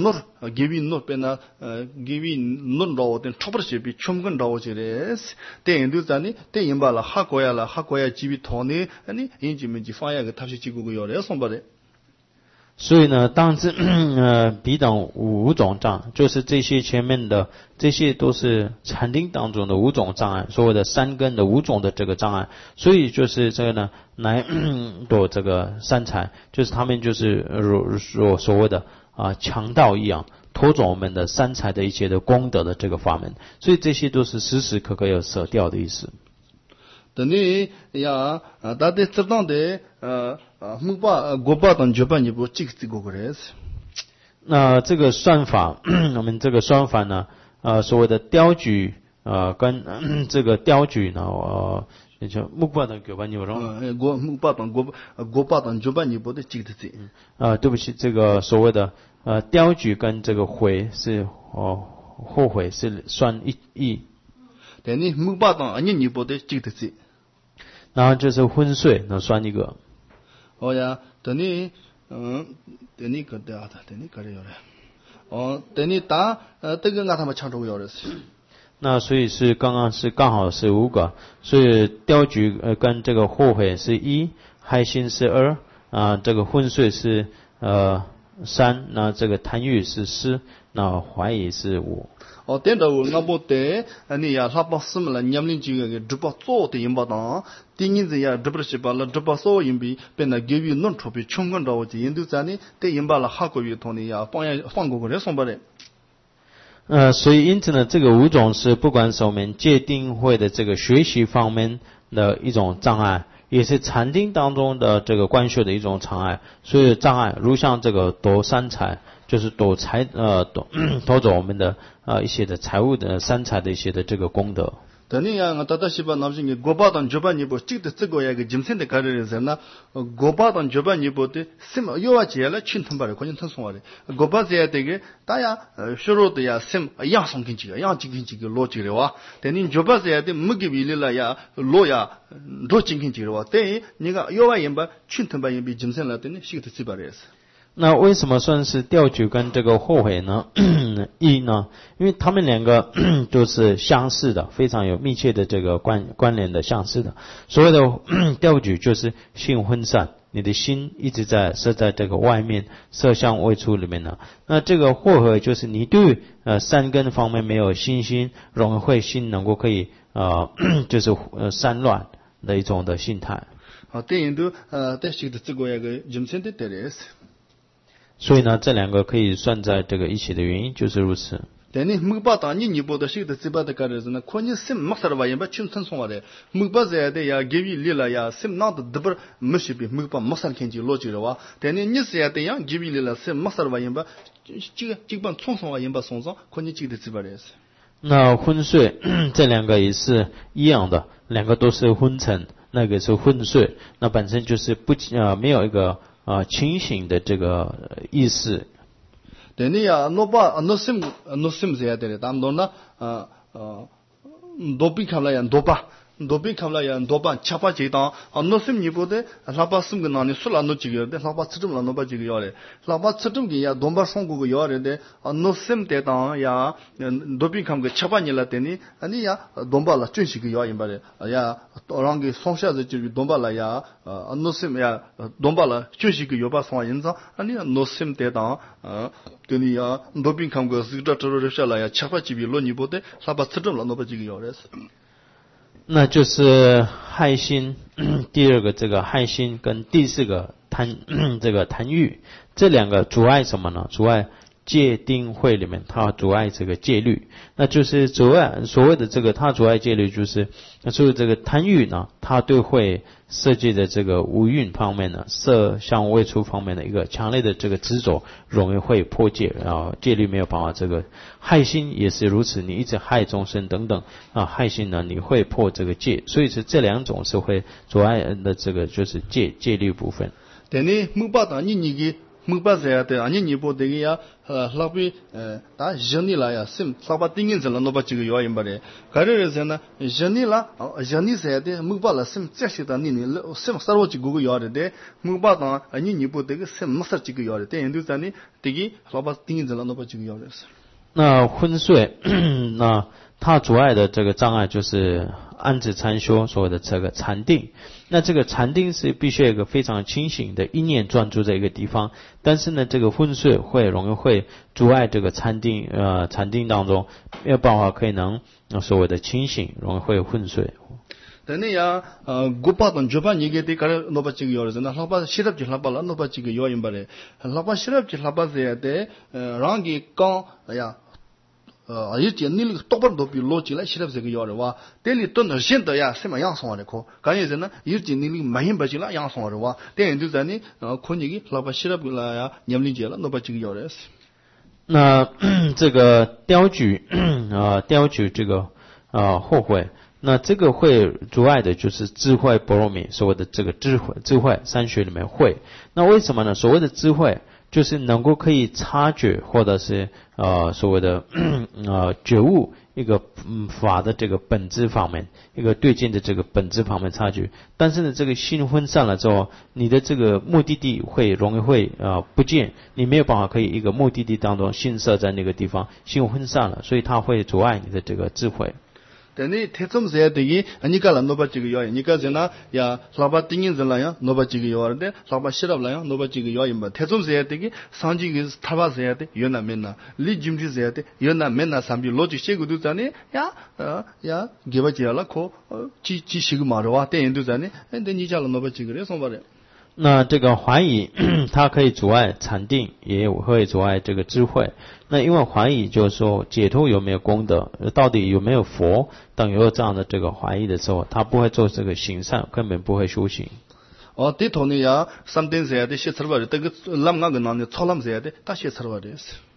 nur 变那give nur 到的，差不多是比全部到这的是，但研究在呢，但研把了哈国呀give 同呢，你研究没去发现个他是几个要的，什么的。 所以呢，当知彼等五种障，就是这些前面的这些都是禅定当中的五种障碍，所谓的三根的五种的这个障碍。所以就是这个呢，来做这个三才，就是他们就是所谓的强盗一样，拖走我们的三才的一切的功德的这个法门。所以这些都是时时刻刻要舍掉的意思。 等你呀，大家知道的木巴国巴等绝版你不这个人。 那这个算法，我们这个算法呢，所谓的雕举跟这个雕举呢， 就木巴当九班尼波， 木巴当国巴当九班尼波的记得这。 对不起，这个所谓的雕举跟这个悔是后悔是算一。 但你木巴当尼波的记得这。 然后就是昏睡，那算一个。 哦呀，等你个的啊，等你个的要来。等你打这个俺他们抢重要的是。 那所以是刚好是5个，所以雕举跟这个后悔是1，害心是2，这个昏睡是3，那这个贪欲是4，那怀疑是5。 点到我不得，你呀，他把什么了？年龄这个直播做的人不当，第二次呀，直播是把了直播所人比，变得给予弄出比穷人着我这印度在呢，对人把了下个月同的呀，放过个人送不来。 所以因此呢，这个5种是不管是我们戒定慧的这个学习方面的一种障碍，也是禅定当中的这个观修的一种障碍。所以障碍如像这个夺三财，就是夺走我们的一些的财务的三财的一些的这个功德。 等你呀，我大西巴那些个国巴当九班尼波，记得这个呀个今天的开始人呢，国巴当九班尼波的什么有啊节了，群通把的，关键通送完的，国巴这这个大家学罗的呀什么样送进去个，样进去个逻辑的哇，等你九巴这的没给比例了呀，罗呀罗进去的哇，等于你个有啊人把群通把人比今天了，等你写的几把的是。 那为什么算是调举跟这个后悔呢？一呢，因为他们两个就是相似的，非常有密切的这个关联的相似的。所谓的调举就是性分散，你的心一直在设在这个外面，色相未出里面呢。那这个后悔就是你对三根方面没有信心，容易会心能够可以就是散乱的一种的心态。 电影都在写的这个一个人生的得来是。 所以呢，这两个可以算在这个一起的原因就是如此。 但你没把当你不的写的这把的干的是呢，可你什么事儿吧也把群参送的，没把这的呀给予力了呀，什么那的都不没事别没把没事看见逻辑了哇。但你是的呀给予力了，什么事儿吧也把这把冲送啊也把送上，可你记得这把的是。 那昏睡这两个也是一样的，两个都是昏沉，那个是昏睡，那本身就是没有一个清醒的这个意识。 对你呀，no sim 这样的，咱们呢多比看了呀，多比看了呀，多把七八几档no sim 你不得，老把什么那你说了no几个的，老把吃中了no把几个要的，老把吃中的呀，多把上个要的no sim 的档呀，多比看个七八年了的你呀，多把了准时个要一把的，呀，让个上下子就多把了呀，no sim 呀，多把了准时个要把上人上，你 no sim 的档对你呀，多比看个是这下来呀，七八几笔落你不得，老把吃中了no把几个要的是。 那就是害心，第二个这个害心跟第四个这个贪欲，这两个阻碍什么呢？阻碍戒定慧里面，它阻碍这个戒律，那就是阻碍所谓的这个它阻碍戒律，就是所以这个贪欲呢，它对慧设计的这个五蕴方面呢，色相味触方面的一个强烈的这个执着，容易会破戒，戒律没有办法这个害心也是如此，你一直害众生等等害心呢，你会破这个戒，所以是这两种是会阻碍的这个就是戒律部分。 但你没把当你个没把这样的你不这个呀老比打人你了呀什老把定义了那把这个要因把的开始人呢人你了人你这样的没把了什这些的你什么啥我这个要的没把当你不这个什么啥这个要的但都在你这个老把定义了那把这个要的是。 那昏睡那它阻碍的这个障碍就是安止禅修所谓的这个禅定，那这个禅定是必须有一个非常清醒的一念专注在一个地方，但是呢这个昏睡容易会阻碍这个禅定当中没有办法可以能所谓的清醒，容易会昏睡。 但你呀古巴当就把你给的搞了那把几个要的，那老把西拉就老把了那把几个要因把的，老把西拉就老把这样的让给讲哎呀以前你那个多半都比逻辑来写的这个要的话，但你都能现在呀什么样说的可？关键是呢，以前你那个没人不进来样说的话，但是在你可你个老把写的不来呀，年龄节了，那把这个要的是。 那这个雕举这个后悔， 那这个会阻碍的就是智慧波罗蜜，所谓的这个智慧三学里面慧。那为什么呢？所谓的智慧就是能够可以察觉，或者是所谓的觉悟一个法的这个本质方面，一个对境的这个本质方面差距。但是呢，这个心分散了之后，你的这个目的地容易会不见，你没有办法可以一个目的地当中心摄在那个地方，心分散了，所以它会阻碍你的这个智慧。 근데 태좀 세야 되기 아니까 노바 지기요. 니까 제나 야 라바 띵인 zel라야 노바 지기요인데 라바 시랍라야 노바 지기요 임바. 태좀 세야 되기 상지기 타바 세야 돼. 연나 맨나 리 짐지 세야 돼. 연나 맨나 삼비 로직 시구도 자네. 야 기바지야라 코 지시그 마르와 때인도 자네. 근데 니자라 노바 지기래 손바래. 那这个怀疑它可以阻碍禅定，也会阻碍这个智慧。那因为怀疑就是说解脱有没有功德，到底有没有佛等有这样的这个怀疑的时候，他不会做这个行善，根本不会修行。 뒤토니야 삼된 세야 돼. 시처버리. 그 람가가 나네 초람 세야 돼. 다 시처버리.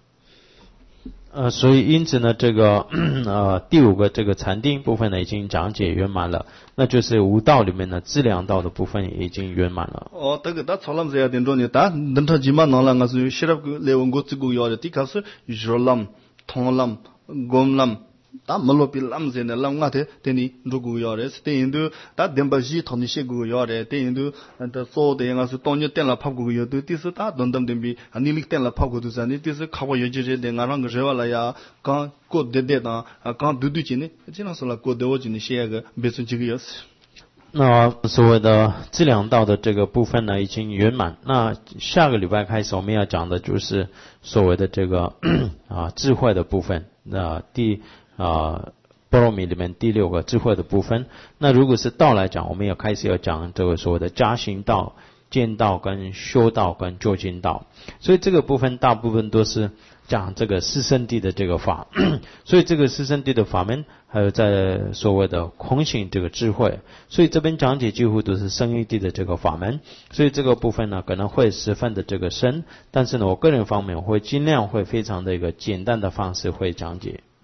所以因此呢，这个第五个这个禅定部分呢已经讲解圆满了，那就是无道里面的资粮道的部分已经圆满了。 这个다 초람세야 된도니 다 넌타지만 나랑가서 시럽 레원고 찍고 요래 디카서 유절람 통람 곰람 다 몰로빌람제네 람가데 데니 누구 요래 스테인도 다 뎀바지 토니시고 요래 데인도 다 소데가서 돈녀 땡라 팝고 요도 디스 다 돈담dem비 아니릭 땡라 팝고도 자니 디스 카보 여지제 내가랑 그래와라야 간 고데데다 간 두두지네 지나서라 고데오지네 시야가 베순지기였어。 那所谓的资粮道的这个部分呢已经圆满，那下个礼拜开始我们要讲的就是所谓的这个智慧的部分，那波罗蜜里面第六个智慧的部分。那如果是道来讲，我们也开始要讲这个所谓的加行道、见道跟修道跟究竟道，所以这个部分大部分都是讲这个四圣谛的这个法，所以这个四圣谛的法门还有在所谓的空性这个智慧，所以这边讲解几乎都是圣义谛的这个法门，所以这个部分呢可能会十分的这个深，但是呢我个人方面我会尽量会非常的一个简单的方式会讲解。